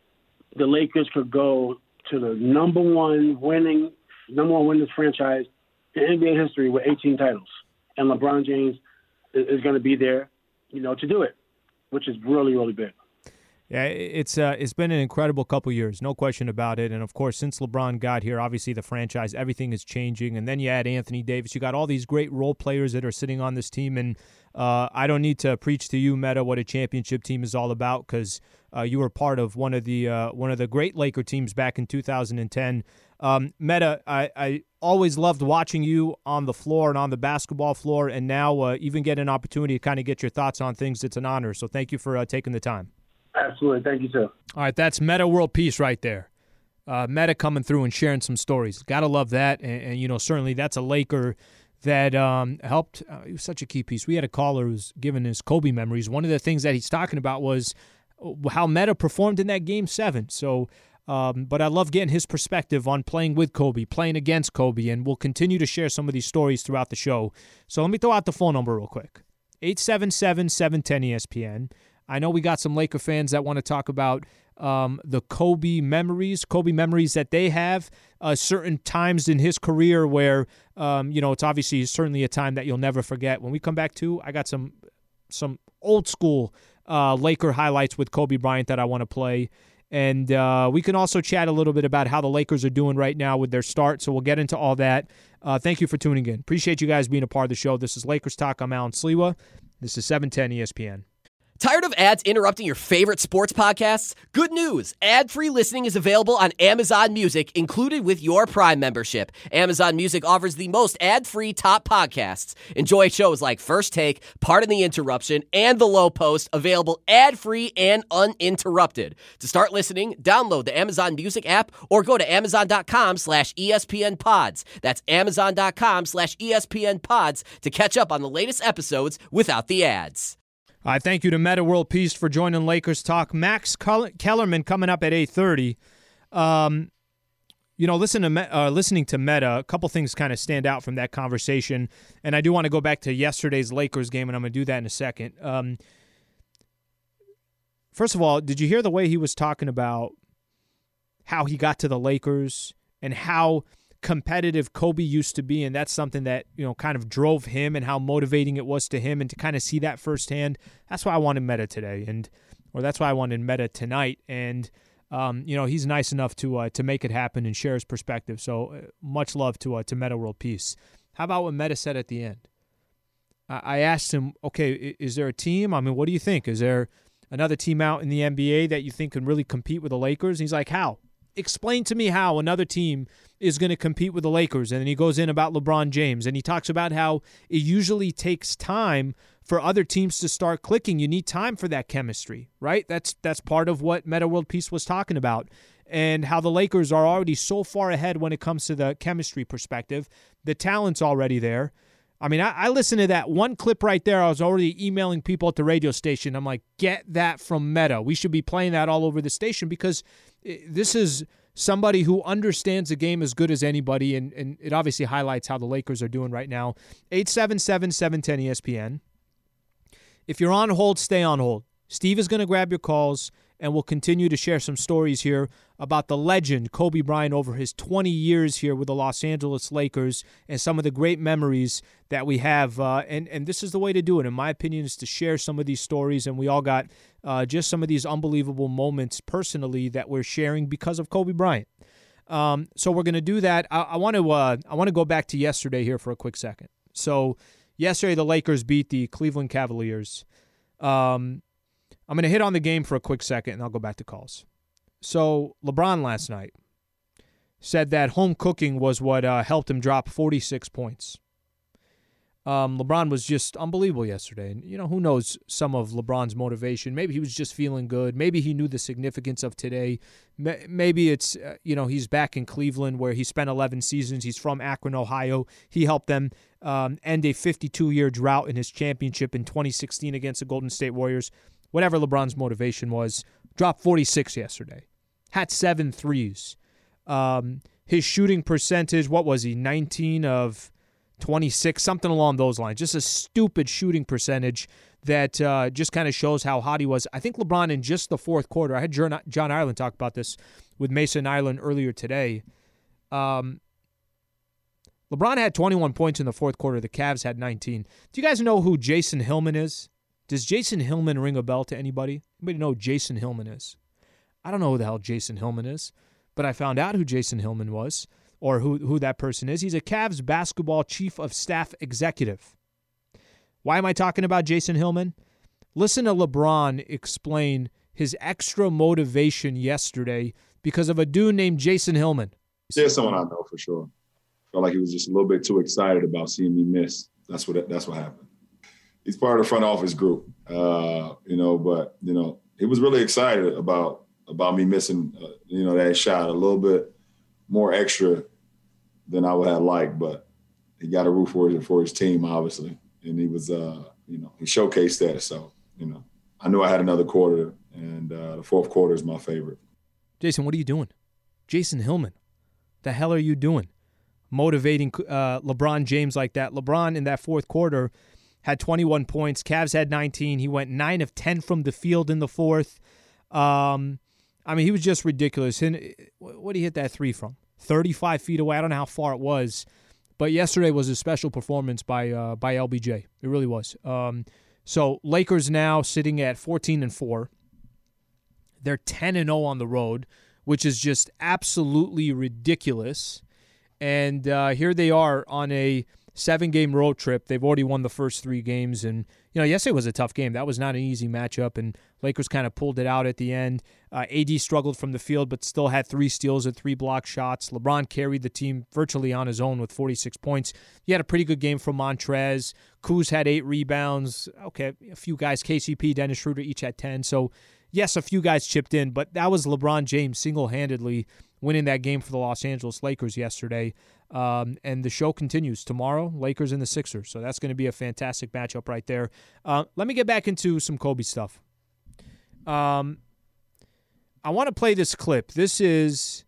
S12: the Lakers could go to the number one winning, number one winning franchise in N B A history with eighteen titles, and LeBron James is going to be there, you know, to do it, which is really, really big.
S1: Yeah, it's uh, it's been an incredible couple years, no question about it. And of course, since LeBron got here, obviously the franchise, everything is changing. And then you add Anthony Davis, you got all these great role players that are sitting on this team. And uh, I don't need to preach to you, Metta, what a championship team is all about, because uh, you were part of one of the uh, one of the great Laker teams back in two thousand ten. Um, Metta, I, I always loved watching you on the floor and on the basketball floor, and now uh, even get an opportunity to kind of get your thoughts on things. It's an honor. So thank you for uh, taking the time.
S12: Absolutely. Thank you, sir.
S1: All right, that's Metta World Peace right there. Uh, Metta coming through and sharing some stories. Got to love that. And, and, you know, certainly that's a Laker that um, helped. Uh, he was such a key piece. We had a caller who's giving his Kobe memories. One of the things that he's talking about was how Metta performed in that game seven. So, um, but I love getting his perspective on playing with Kobe, playing against Kobe, and we'll continue to share some of these stories throughout the show. So let me throw out the phone number real quick. eight seven seven, seven one zero, E S P N. I know we got some Laker fans that want to talk about um, the Kobe memories, Kobe memories that they have, uh, certain times in his career where, um, you know, it's obviously certainly a time that you'll never forget. When we come back to, I got some some old school uh, Laker highlights with Kobe Bryant that I want to play. And uh, we can also chat a little bit about how the Lakers are doing right now with their start. So we'll get into all that. Uh, thank you for tuning in. Appreciate you guys being a part of the show. This is Lakers Talk. I'm Alan Sliwa. This is seven ten E S P N.
S13: Tired of ads interrupting your favorite sports podcasts? Good news! Ad-free listening is available on Amazon Music, included with your Prime membership. Amazon Music offers the most ad-free top podcasts. Enjoy shows like First Take, Pardon the Interruption, and The Low Post, available ad-free and uninterrupted. To start listening, download the Amazon Music app or go to amazon.com slash ESPN pods. That's amazon.com slash ESPN pods to catch up on the latest episodes without the ads.
S1: I right, thank you to Metta World Peace for joining Lakers Talk. Max Kellerman coming up at eight thirty. Um, you know, listen to uh, listening to Metta, a couple things kind of stand out from that conversation, and I do want to go back to yesterday's Lakers game, and I'm going to do that in a second. Um, first of all, did you hear the way he was talking about how he got to the Lakers and how competitive Kobe used to be, and that's something that, you know, kind of drove him and how motivating it was to him, and to kind of see that firsthand. That's why I wanted Metta today, and or that's why I wanted Metta tonight. And um, you know, he's nice enough to uh, to make it happen and share his perspective. So uh, much love to uh, to Metta World Peace. How about what Metta said at the end? I, I asked him, okay, is there a team? I mean, what do you think? Is there another team out in the N B A that you think can really compete with the Lakers? And he's like, how? Explain to me how another team is going to compete with the Lakers. And then he goes in about LeBron James, and he talks about how it usually takes time for other teams to start clicking. You need time for that chemistry, right? That's that's part of what Metta World Peace was talking about, and how the Lakers are already so far ahead when it comes to the chemistry perspective. The talent's already there. I mean, I, I listened to that one clip right there. I was already emailing people at the radio station. I'm like, get that from Metta. We should be playing that all over the station, because this is somebody who understands the game as good as anybody, and, and it obviously highlights how the Lakers are doing right now. eight seven seven, seven one zero, E S P N. If you're on hold, stay on hold. Steve is going to grab your calls, and we'll continue to share some stories here about the legend, Kobe Bryant, over his twenty years here with the Los Angeles Lakers, and some of the great memories that we have. Uh, and, and this is the way to do it, in my opinion, is to share some of these stories. And we all got uh, just some of these unbelievable moments personally that we're sharing because of Kobe Bryant. Um, so we're going to do that. I, I want to uh, I want to go back to yesterday here for a quick second. So yesterday the Lakers beat the Cleveland Cavaliers. Um I'm going to hit on the game for a quick second, and I'll go back to calls. So LeBron last night said that home cooking was what uh, helped him drop forty-six points. Um, LeBron was just unbelievable yesterday. And, you know, who knows some of LeBron's motivation. Maybe he was just feeling good. Maybe he knew the significance of today. Maybe it's, uh, you know, he's back in Cleveland where he spent eleven seasons. He's from Akron, Ohio. He helped them um, end a fifty-two-year drought in his championship in twenty sixteen against the Golden State Warriors. Whatever LeBron's motivation was, dropped forty-six yesterday. Had seven threes. Um, his shooting percentage, what was he, nineteen of twenty-six, something along those lines. Just a stupid shooting percentage that uh, just kind of shows how hot he was. I think LeBron in just the fourth quarter, I had John Ireland talk about this with Mason Ireland earlier today. Um, LeBron had twenty-one points in the fourth quarter. The Cavs had nineteen. Do you guys know who Jason Hillman is? Does Jason Hillman ring a bell to anybody? Anybody know who Jason Hillman is? I don't know who the hell Jason Hillman is, but I found out who Jason Hillman was, or who, who that person is. He's a Cavs basketball chief of staff executive. Why am I talking about Jason Hillman? Listen to LeBron explain his extra motivation yesterday because of a dude named Jason Hillman.
S14: There's someone I know for sure. Felt like he was just a little bit too excited about seeing me miss. That's what that's what happened. He's part of the front office group, uh, you know, but, you know, he was really excited about about me missing, uh, you know, that shot a little bit more extra than I would have liked, but he got a root for his, for his team, obviously. And he was, uh, you know, he showcased that. So, you know, I knew I had another quarter, and uh, the fourth quarter is my favorite.
S1: Jason, what are you doing? Jason Hillman, the hell are you doing? Motivating uh, LeBron James like that. LeBron in that fourth quarter had twenty-one points. Cavs had nineteen. He went nine of ten from the field in the fourth. Um, I mean, he was just ridiculous. And what did he hit that three from? thirty-five feet away. I don't know how far it was. But yesterday was a special performance by uh, by L B J. It really was. Um, so Lakers now sitting at fourteen and four. They're ten and oh on the road, which is just absolutely ridiculous. And uh, here they are on a seven-game road trip. They've already won the first three games. And, you know, yesterday was a tough game. That was not an easy matchup, and Lakers kind of pulled it out at the end. Uh, A D struggled from the field but still had three steals and three block shots. LeBron carried the team virtually on his own with forty-six points. He had a pretty good game from Montrez. Kuz had eight rebounds. Okay, a few guys, K C P, Dennis Schroeder, each had ten. So, yes, a few guys chipped in, but that was LeBron James single-handedly winning that game for the Los Angeles Lakers yesterday. Um, and the show continues tomorrow, Lakers and the Sixers. So that's going to be a fantastic matchup right there. Uh, let me get back into some Kobe stuff. Um, I want to play this clip. This is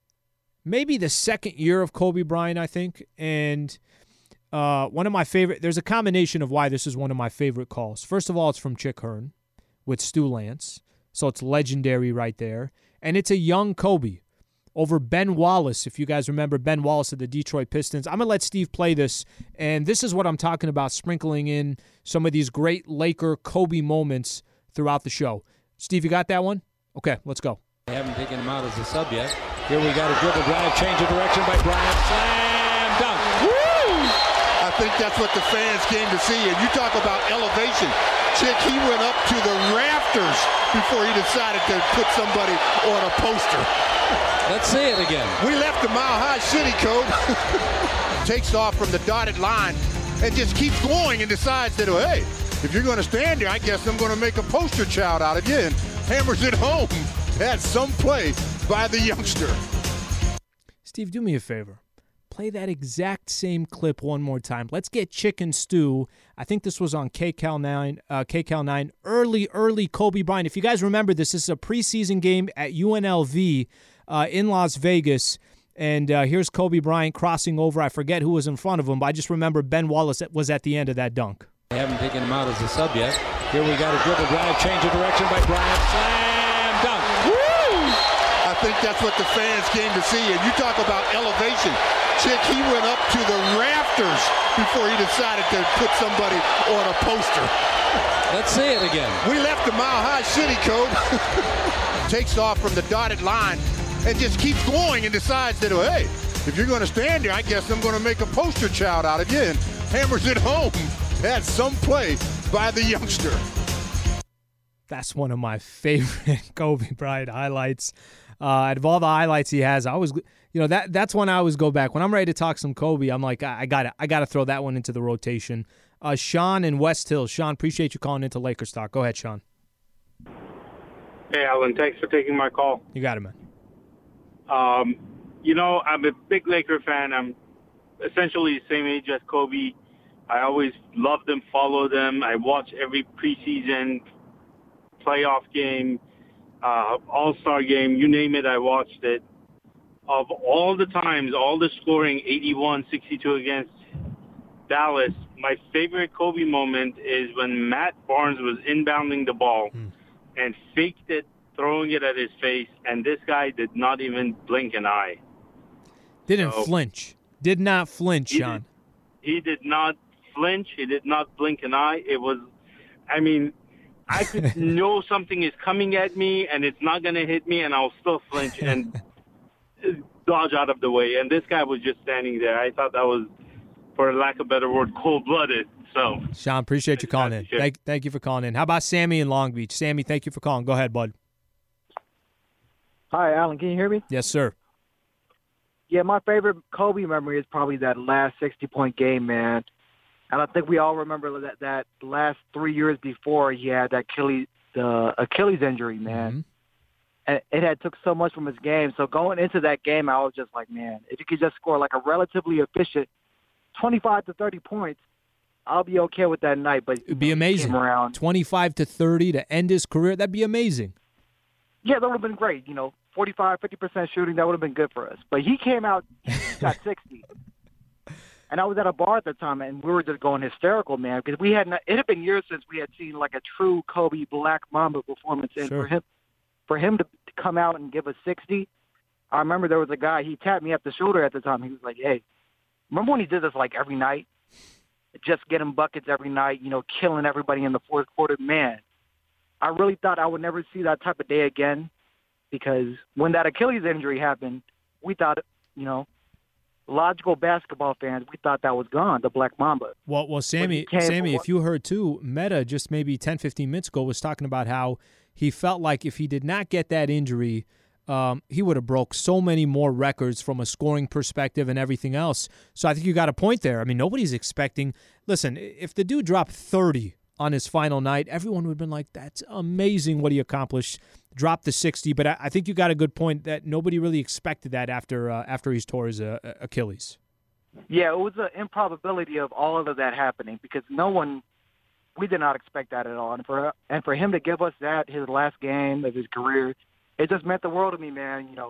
S1: maybe the second year of Kobe Bryant, I think. And uh, one of my favorite, there's a combination of why this is one of my favorite calls. First of all, it's from Chick Hearn with Stu Lance. So it's legendary right there. And it's a young Kobe over Ben Wallace, if you guys remember Ben Wallace of the Detroit Pistons. I'm going to let Steve play this, and this is what I'm talking about, sprinkling in some of these great Laker Kobe moments throughout the show. Steve, you got that one? Okay, let's go.
S15: They haven't taken him out as a sub yet. Here we got a dribble drive, change of direction by Bryant. Slam dunk.
S16: Woo! I think that's what the fans came to see. And you talk about elevation. Chick, he went up to the rafters before he decided to put somebody on a poster.
S15: Let's see it again.
S16: We left the Mile High City, Code. Takes off from the dotted line and just keeps going and decides that, oh, hey, if you're going to stand there, I guess I'm going to make a poster child out of you, and hammers it home. That's some play by the youngster.
S1: Steve, do me a favor. Play that exact same clip one more time. Let's get Chicken Stew. I think this was on K Cal nine, uh, K Cal nine, early, early Kobe Bryant. If you guys remember this, this is a preseason game at U N L V uh, in Las Vegas. And uh, here's Kobe Bryant crossing over. I forget who was in front of him, but I just remember Ben Wallace was at the end of that dunk.
S15: They haven't taken him out as a sub yet. Here we got a dribble drive, change of direction by Bryant. Slam dunk.
S16: Woo! I think that's what the fans came to see. And you talk about elevation. Chick, he went up to the rafters before he decided to put somebody on a poster.
S15: Let's see it again.
S16: We left the Mile High City, Code. Takes off from the dotted line and just keeps going and decides that, oh, hey, if you're going to stand there, I guess I'm going to make a poster child out of you, and hammers it home. That's some play by the youngster.
S1: That's one of my favorite Kobe Bryant highlights. Uh, out of all the highlights he has, I always, you know, that that's when I always go back. When I'm ready to talk some Kobe, I'm like, I, I got to I got to throw that one into the rotation. Uh, Sean in West Hills. Sean, appreciate you calling into Lakers Talk. Go ahead, Sean.
S17: Hey, Alan. Thanks for taking my call.
S1: You got it, man.
S17: Um, you know, I'm a big Laker fan. I'm essentially the same age as Kobe. I always loved them, followed them. I watch every preseason, playoff game, uh, all-star game, you name it, I watched it. Of all the times, all the scoring, eighty-one sixty-two against Dallas, my favorite Kobe moment is when Matt Barnes was inbounding the ball mm. and faked it, throwing it at his face, and this guy did not even blink an eye.
S1: Didn't
S17: so,
S1: flinch. Did not flinch,
S17: he
S1: Sean.
S17: Did, he did not flinch. He did not blink an eye. It was, I mean, I could know something is coming at me, and it's not going to hit me, and I'll still flinch and dodge out of the way. And this guy was just standing there. I thought that was, for lack of a better word, cold-blooded. So,
S1: Sean, appreciate you calling in. Thank, thank you for calling in. How about Sammy in Long Beach? Sammy, thank you for calling. Go ahead, bud.
S18: Hi, Alan. Can you hear me?
S1: Yes, sir.
S18: Yeah, my favorite Kobe memory is probably that last sixty-point game, man. And I think we all remember that that last three years before he had that Achilles, the Achilles injury, man. Mm-hmm. And it had took so much from his game. So going into that game, I was just like, man, if you could just score like a relatively efficient twenty-five to thirty points, I'll be okay with that night. But
S1: it'd be amazing.
S18: Around.
S1: twenty-five to thirty to end his career. That'd be amazing.
S18: Yeah, that would have been great. You know, forty-five, fifty percent shooting, that would have been good for us. But he came out, he got sixty. And I was at a bar at the time, and we were just going hysterical, man, because we had not, it had been years since we had seen like a true Kobe Black Mamba performance. And
S1: sure.
S18: for him, for him to come out and give us sixty, I remember there was a guy, he tapped me up the shoulder at the time. He was like, hey, remember when he did this like every night? Just getting buckets every night, you know, killing everybody in the fourth quarter. Man, I really thought I would never see that type of day again, because when that Achilles injury happened, we thought, you know, logical basketball fans, we thought that was gone, the Black Mamba.
S1: Well, well, Sammy, Sammy, if you heard too, Meta just maybe ten, fifteen minutes ago was talking about how he felt like if he did not get that injury, um, he would have broke so many more records from a scoring perspective and everything else. So I think you got a point there. I mean, nobody's expecting. Listen, if the dude dropped thirty on his final night, everyone would have been like, that's amazing what he accomplished. Dropped the sixty, but I, I think you got a good point that nobody really expected that after uh, after he tore his uh, Achilles.
S18: Yeah, it was an improbability of all of that happening, because no one, we did not expect that at all. And for and for him to give us that, his last game of his career, it just meant the world to me, man, you know.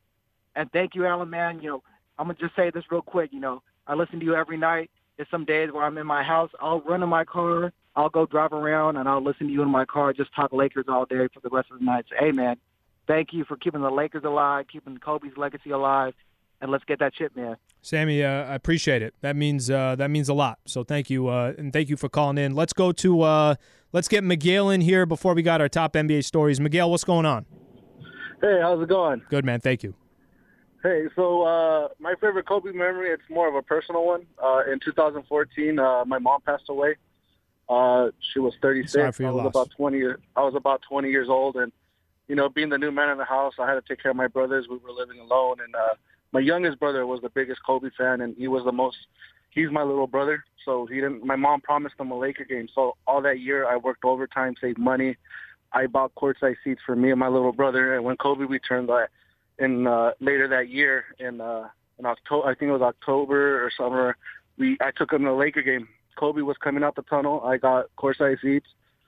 S18: And thank you, Alan, man. You know, I'm going to just say this real quick. You know, I listen to you every night. There's some days where I'm in my house, I'll run in my car, I'll go drive around, and I'll listen to you in my car, just talk Lakers all day for the rest of the night. So, hey, man, thank you for keeping the Lakers alive, keeping Kobe's legacy alive, and let's get that chip, man.
S1: Sammy, uh, I appreciate it. That means uh, that means a lot. So thank you, uh, and thank you for calling in. Let's go to uh, let's get Miguel in here before we got our top N B A stories. Miguel, what's going on?
S19: Hey, how's it going?
S1: Good, man. Thank you.
S19: Hey, so uh, my favorite Kobe memory, it's more of a personal one. Uh, in two thousand fourteen, uh, my mom passed away. Uh, she was thirty-six.
S1: Sorry for your
S19: I was
S1: loss.
S19: about twenty. I was about twenty years old, and you know, being the new man in the house, I had to take care of my brothers. We were living alone, and uh, my youngest brother was the biggest Kobe fan, and he was the most. He's my little brother, so he didn't. My mom promised him a Laker game, so all that year I worked overtime, saved money. I bought courtside seats for me and my little brother, and when Kobe returned that in uh, later that year in uh, in October, I think it was October or summer, we I took him to the Laker game. Kobe was coming out the tunnel. I got courtside seats.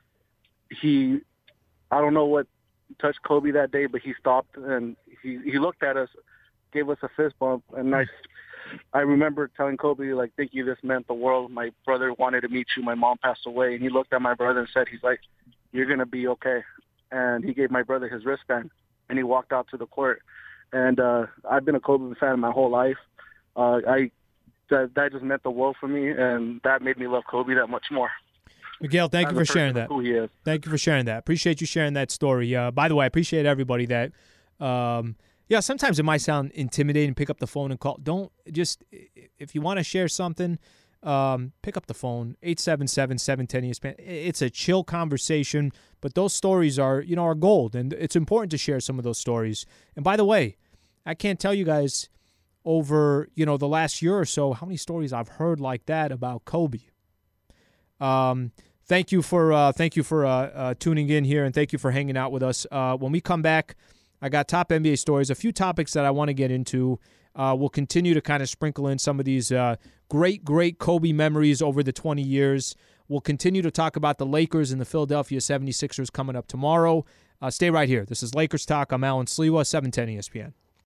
S19: He, I don't know what touched Kobe that day, but he stopped and he he looked at us, gave us a fist bump, and I. I remember telling Kobe, like, thank you, this meant the world. My brother wanted to meet you. My mom passed away. And he looked at my brother and said, he's like, you're going to be okay. And he gave my brother his wristband, and he walked out to the court. And uh, I've been a Kobe fan my whole life. Uh, I that, that just meant the world for me, and that made me love Kobe that much more.
S1: Miguel, thank
S19: As
S1: you
S19: a
S1: for sharing
S19: person
S1: that.
S19: who he is.
S1: Thank you for sharing that. Appreciate you sharing that story. Uh, by the way, I appreciate everybody that um, – yeah, sometimes it might sound intimidating. Pick up the phone and call. Don't just if you want to share something, um, pick up the phone. eight seven seven, seven one zero, E S P N. It's a chill conversation, but those stories are you know are gold, and it's important to share some of those stories. And by the way, I can't tell you guys over you know the last year or so how many stories I've heard like that about Kobe. Um, thank you for uh, thank you for uh, uh, tuning in here, and thank you for hanging out with us. Uh, when we come back, I got top N B A stories, a few topics that I want to get into. Uh, we'll continue to kind of sprinkle in some of these uh, great, great Kobe memories over the twenty years. We'll continue to talk about the Lakers and the Philadelphia seventy-sixers coming up tomorrow. Uh, stay right here. This is Lakers Talk. I'm Alan Sliwa, seven ten E S P N.